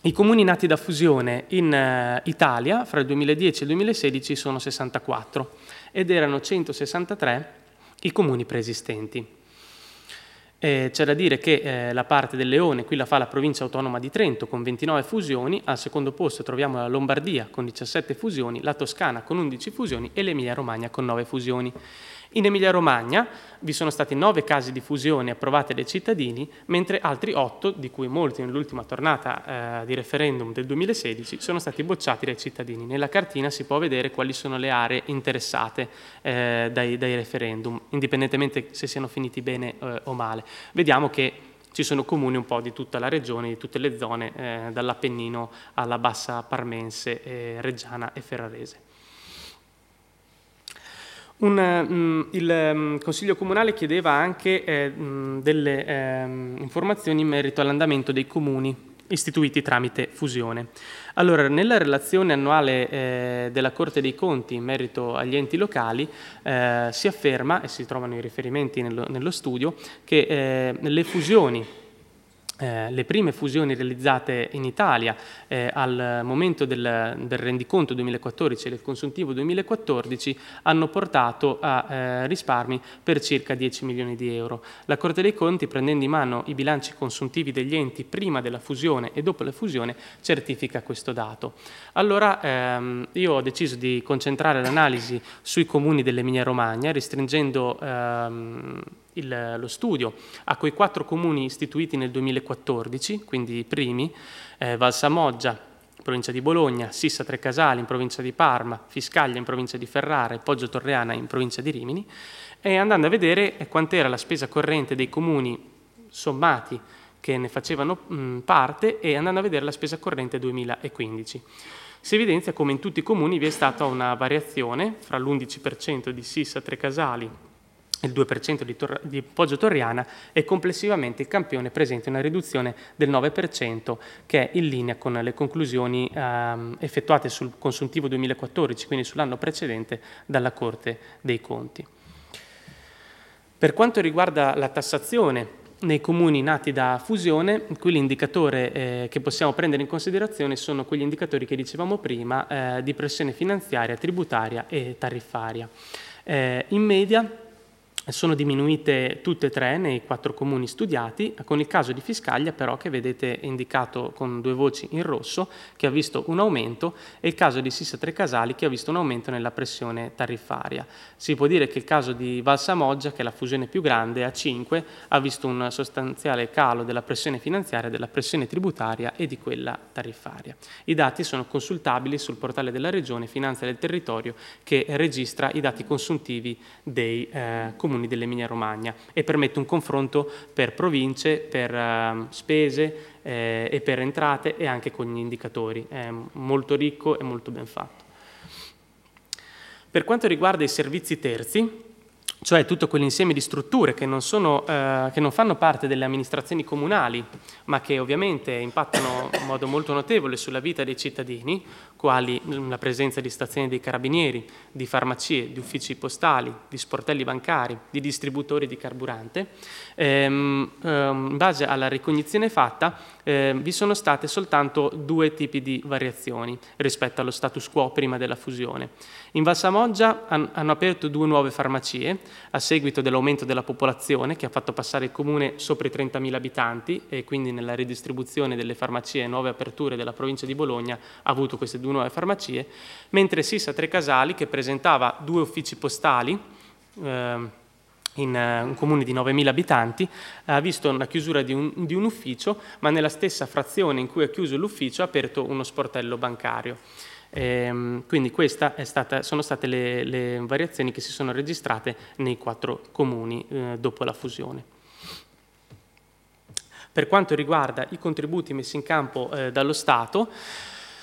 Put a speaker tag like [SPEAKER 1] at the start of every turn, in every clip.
[SPEAKER 1] I comuni nati da fusione in Italia fra il 2010 e il 2016 sono 64 ed erano 163 i comuni preesistenti. C'è da dire che la parte del Leone qui la fa la provincia autonoma di Trento con 29 fusioni, al secondo posto troviamo la Lombardia con 17 fusioni, la Toscana con 11 fusioni e l'Emilia Romagna con 9 fusioni. In Emilia Romagna vi sono stati 9 casi di fusione approvate dai cittadini, mentre altri 8, di cui molti nell'ultima tornata di referendum del 2016, sono stati bocciati dai cittadini. Nella cartina si può vedere quali sono le aree interessate dai referendum, indipendentemente se siano finiti bene o male. Vediamo che ci sono comuni un po' di tutta la regione, di tutte le zone, dall'Appennino alla Bassa Parmense, Reggiana e Ferrarese. Il Consiglio Comunale chiedeva anche delle informazioni in merito all'andamento dei comuni istituiti tramite fusione. Allora, nella relazione annuale della Corte dei Conti in merito agli enti locali si afferma, e si trovano i riferimenti nello studio, che le fusioni le prime fusioni realizzate in Italia al momento del rendiconto 2014 e del consuntivo 2014 hanno portato a risparmi per circa 10 milioni di euro. La Corte dei Conti, prendendo in mano i bilanci consuntivi degli enti prima della fusione e dopo la fusione, certifica questo dato. Allora io ho deciso di concentrare l'analisi sui comuni dell'Emilia Romagna, restringendo lo studio a quei 4 comuni istituiti nel 2014, quindi i primi, Valsamoggia, provincia di Bologna, Sissa Trecasali in provincia di Parma, Fiscaglia in provincia di Ferrara e Poggio Torriana in provincia di Rimini, e andando a vedere quant'era la spesa corrente dei comuni sommati che ne facevano parte e andando a vedere la spesa corrente 2015. Si evidenzia come in tutti i comuni vi è stata una variazione fra l'11% di Sissa Trecasali il 2% di Poggio Torriana e complessivamente il campione presenta una riduzione del 9% che è in linea con le conclusioni effettuate sul consuntivo 2014, quindi sull'anno precedente, dalla Corte dei Conti. Per quanto riguarda la tassazione nei comuni nati da fusione, qui l'indicatore che possiamo prendere in considerazione sono quegli indicatori che dicevamo prima di pressione finanziaria, tributaria e tariffaria. In media sono diminuite tutte e 3 nei 4 comuni studiati, con il caso di Fiscaglia però che vedete indicato con 2 voci in rosso, che ha visto un aumento, e il caso di Sissa Trecasali che ha visto un aumento nella pressione tariffaria. Si può dire che il caso di Valsamoggia, che è la fusione più grande, a 5, ha visto un sostanziale calo della pressione finanziaria, della pressione tributaria e di quella tariffaria. I dati sono consultabili sul portale della Regione Finanza del Territorio, che registra i dati consuntivi dei comuni dell'Emilia Romagna e permette un confronto per province, per spese e per entrate e anche con gli indicatori. È molto ricco e molto ben fatto. Per quanto riguarda i servizi terzi, cioè tutto quell'insieme di strutture che non fanno parte delle amministrazioni comunali, ma che ovviamente impattano in modo molto notevole sulla vita dei cittadini, quali la presenza di stazioni dei carabinieri, di farmacie, di uffici postali, di sportelli bancari, di distributori di carburante. In base alla ricognizione fatta vi sono state soltanto 2 tipi di variazioni rispetto allo status quo prima della fusione. In Valsamoggia hanno aperto 2 nuove farmacie a seguito dell'aumento della popolazione che ha fatto passare il comune sopra i 30.000 abitanti e quindi nella ridistribuzione delle farmacie e nuove aperture della provincia di Bologna ha avuto queste 2 nuove farmacie, mentre Sissa Trecasali, che presentava 2 uffici postali in un comune di 9.000 abitanti, ha visto una chiusura di un ufficio, ma nella stessa frazione in cui ha chiuso l'ufficio ha aperto uno sportello bancario. Quindi queste sono state le variazioni che si sono registrate nei 4 comuni dopo la fusione. Per quanto riguarda i contributi messi in campo dallo Stato,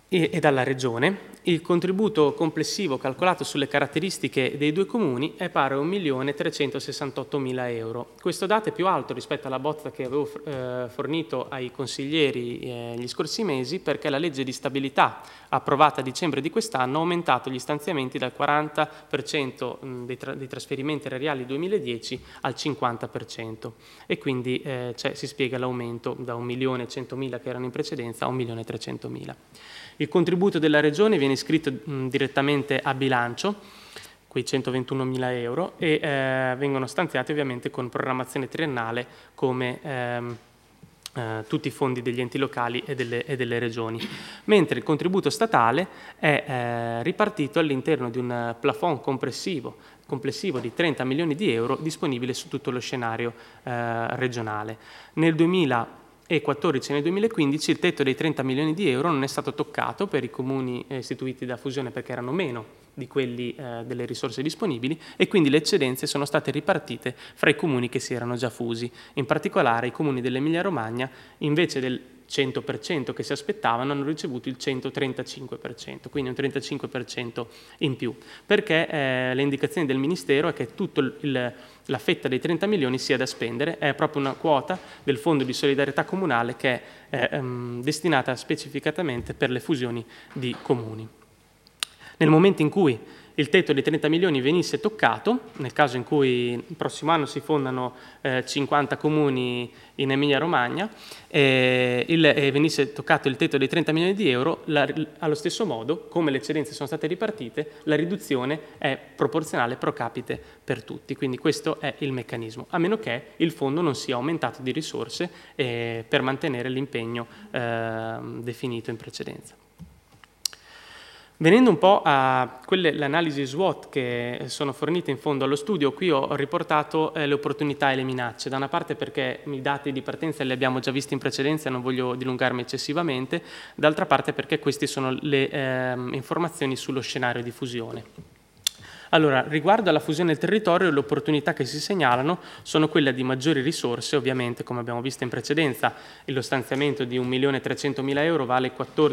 [SPEAKER 1] e dalla Regione. Il contributo complessivo calcolato sulle caratteristiche dei due comuni è pari a 1.368.000 euro. Questo dato è più alto rispetto alla bozza che avevo fornito ai consiglieri gli scorsi mesi, perché la legge di stabilità approvata a dicembre di quest'anno ha aumentato gli stanziamenti dal 40% dei trasferimenti erariali 2010 al 50%, e quindi si spiega l'aumento da 1.100.000 che erano in precedenza a 1.300.000. Il contributo della Regione viene iscritto direttamente a bilancio, quei 121.000 euro, e vengono stanziati ovviamente con programmazione triennale come tutti i fondi degli enti locali e delle regioni, mentre il contributo statale è ripartito all'interno di un plafond complessivo di 30 milioni di euro disponibile su tutto lo scenario regionale. Nel 2014 e nel 2015 il tetto dei 30 milioni di euro non è stato toccato per i comuni istituiti da fusione, perché erano meno di quelli delle risorse disponibili, e quindi le eccedenze sono state ripartite fra i comuni che si erano già fusi. In particolare i comuni dell'Emilia-Romagna, invece del 100% che si aspettavano, hanno ricevuto il 135%, quindi un 35% in più, perché le indicazioni del Ministero è che tutta la fetta dei 30 milioni sia da spendere, è proprio una quota del Fondo di solidarietà comunale che è destinata specificatamente per le fusioni di comuni. Nel momento in cui il tetto dei 30 milioni venisse toccato, nel caso in cui il prossimo anno si fondano 50 comuni in Emilia-Romagna e venisse toccato il tetto dei 30 milioni di euro, allo stesso modo, come le eccedenze sono state ripartite, la riduzione è proporzionale pro capite per tutti. Quindi questo è il meccanismo, a meno che il fondo non sia aumentato di risorse per mantenere l'impegno definito in precedenza. Venendo un po' a le analisi SWOT che sono fornite in fondo allo studio, qui ho riportato le opportunità e le minacce. Da una parte perché i dati di partenza li abbiamo già visti in precedenza e non voglio dilungarmi eccessivamente, d'altra parte perché queste sono le informazioni sullo scenario di fusione. Allora, riguardo alla fusione del territorio, le opportunità che si segnalano sono quelle di maggiori risorse, ovviamente, come abbiamo visto in precedenza, lo stanziamento di 1.300.000 euro vale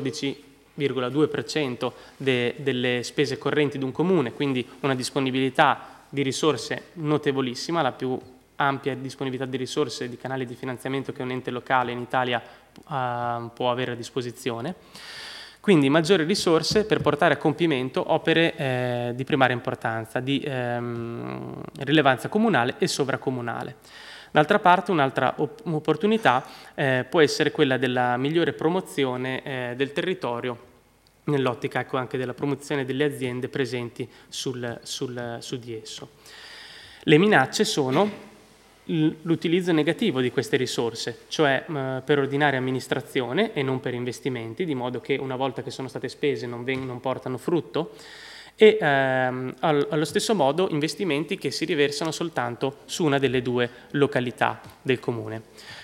[SPEAKER 1] 14,2% delle spese correnti di un comune, quindi una disponibilità di risorse notevolissima, la più ampia disponibilità di risorse di canali di finanziamento che un ente locale in Italia può avere a disposizione. Quindi maggiori risorse per portare a compimento opere di primaria importanza, di rilevanza comunale e sovracomunale. D'altra parte un'altra opportunità può essere quella della migliore promozione del territorio nell'ottica anche della promozione delle aziende presenti su di esso. Le minacce sono l'utilizzo negativo di queste risorse, cioè per ordinaria amministrazione e non per investimenti, di modo che una volta che sono state spese non portano frutto, e allo stesso modo investimenti che si riversano soltanto su una delle due località del comune.